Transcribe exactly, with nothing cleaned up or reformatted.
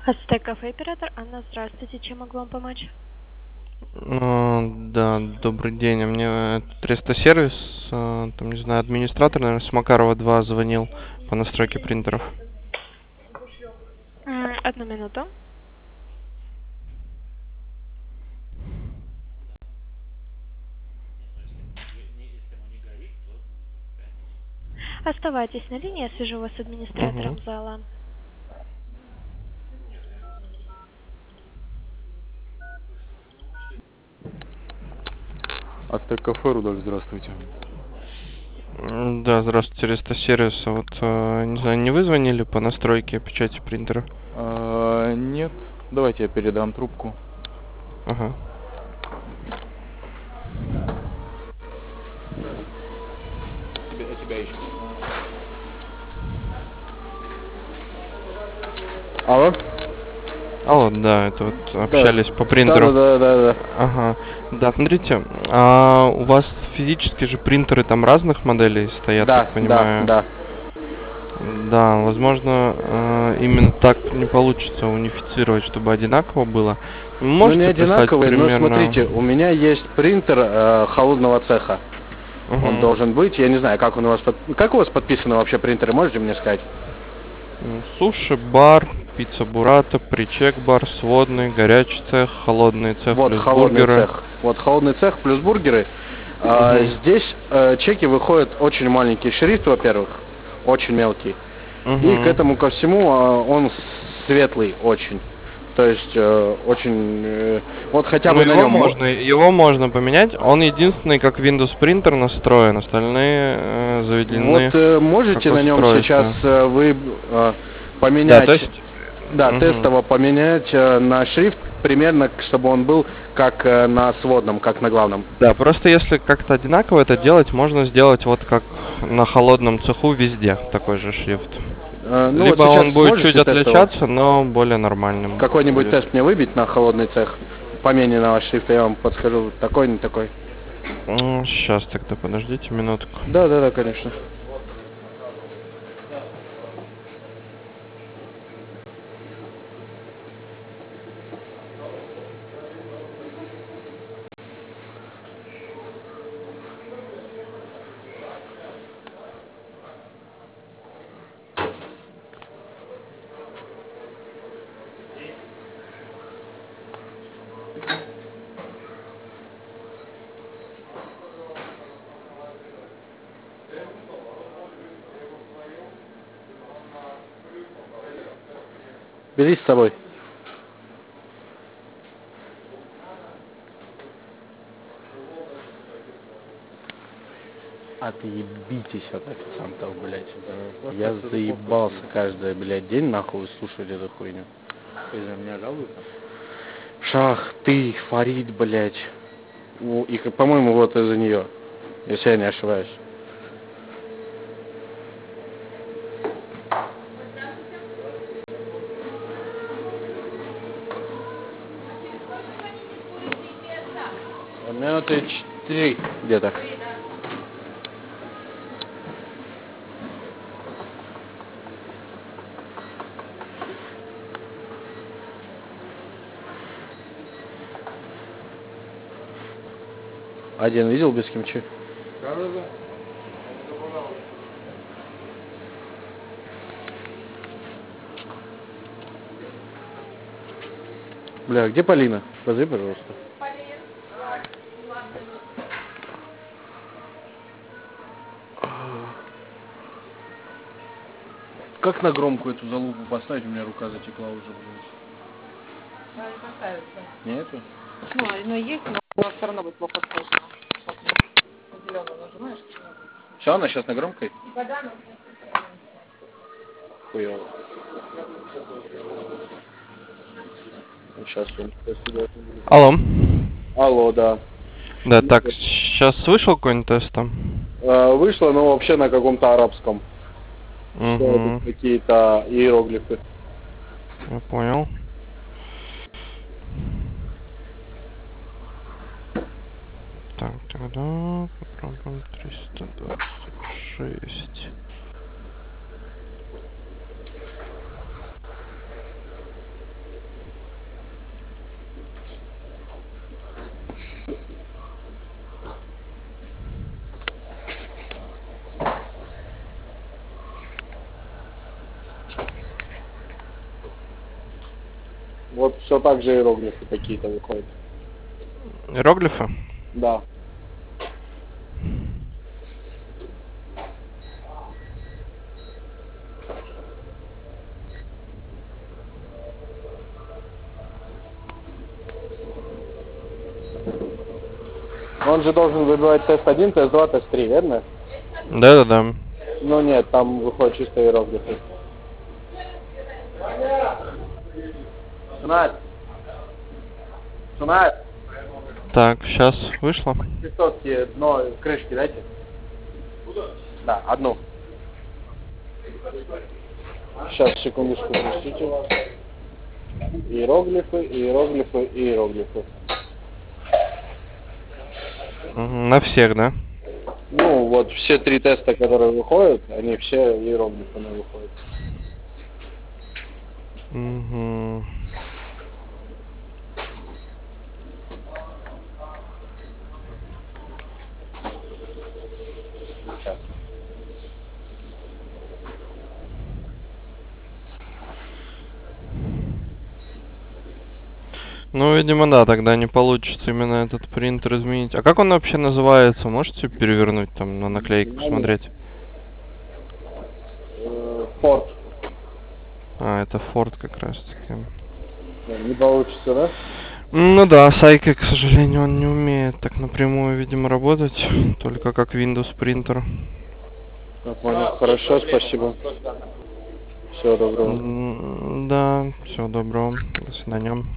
Ацтек кафе оператор Анна, здравствуйте, чем могу вам помочь? А, Да, добрый день. Мне триста сервис, а, там, не знаю, администратор, наверное, с Макарова два звонил по настройке принтеров. М, Одну минуту. Оставайтесь на линии, я свяжу вас с Угу. администратором зала. Ацтек кафе, Рудольф, здравствуйте. М, Да, здравствуйте, триста сервис. А Вот, а, не знаю, не вы звонили по настройке печати принтера? А, нет, давайте я передам трубку. Ага. Тебя, тебя ищут. Алло? Алло, да, это вот Да, общались по да, да, принтеру. да, да, да. Ага. Да, смотрите, а у вас физически же принтеры там разных моделей стоят, так Да, да, понимаю? да. Да, возможно, э, именно так не получится унифицировать, чтобы одинаково было. Ну не Можете прислать одинаковые, но примерно... смотрите, у меня есть принтер э, холодного цеха. Он Угу. должен быть, я не знаю, как он у вас под... как у вас подписаны вообще принтеры, можете мне сказать? Суши, бар, пицца бурата, причек бар, сводный, горячий цех, холодный цех Вот плюс холодный бургеры. цех. Вот холодный цех плюс бургеры. А, Угу. здесь э, чеки выходят очень маленький шрифт, во-первых, очень мелкий. И к Угу. этому ко всему а, он светлый очень. То есть э, очень... э, вот хотя Ну, бы на его нем... мо- можно, его можно поменять. Он единственный, как Windows принтер настроен. Остальные э, Вот заведены э, как можете на нем сейчас устройство. э, вы э, Да, поменять... то есть... Да, Мгм. тестово поменять э, на шрифт, примерно, чтобы он был как э, на сводном, как на главном. Да, просто если как-то одинаково это делать, можно сделать вот как на холодном цеху везде такой же шрифт. Э, ну вот Либо сейчас он будет чуть сможете тестово отличаться, но более нормальным какой-нибудь будет. тест мне выбить на холодный цех? Помененного шрифта, я вам подскажу, такой, не такой. Сейчас тогда подождите минутку. Да, да, да, конечно. Бери с собой. Отъебитесь от официантов, блядь. Да. Я заебался каждый, блядь, день нахуй слушать эту хуйню. Из-за меня жалуются? Шах, ты, Фарид, блядь. У- И, по-моему, вот из-за нее. Если я не ошибаюсь. Минуты четыре где-то. Один видел без кимчи? Да, да, да. Бля, где Полина? Позови, пожалуйста. Как на громкую эту залупу поставить? У меня рука затекла уже, блядь. Да, не поставится. Нету? Ну, оно есть, но все равно будет плохо слышно. Зеленую нажимаешь? Все, она сейчас на громкой? Вода, но... Хуёво. Сейчас я... Алло. Алло, да. Да, так, сейчас вышел какой-нибудь тест там? Э, Вышло, но вообще на каком-то арабском. Что это Угу. какие-то иероглифы. Я понял. Так, тогда попробуем триста двадцать шесть. Вот все так же иероглифы какие-то выходят. Иероглифы? Да. Он же должен выбивать тест один, тест два, тест три, верно? Да-да-да. Ну нет, там выходят чисто иероглифы. Сунать! Сунать! Так, сейчас вышло. Листовки дно крышки дайте. Да, одну. Сейчас, секундочку, простите вас. Иероглифы, иероглифы, иероглифы. Мгм, на всех, да? Ну, вот все три теста, которые выходят, они все иероглифами выходят. Угу. Сейчас. Ну, видимо, да, тогда не получится именно этот принтер изменить. А как он вообще называется? Можете перевернуть там на наклейку, посмотреть? Э, Форд. А, это Ford как раз таки. Не получится, да? Ну да, с Айкой, к сожалению, он не умеет так напрямую, видимо, работать. Только как Windows принтер. Я понял. Хорошо, спасибо. Всего доброго. М, Да, всего доброго. До свидания.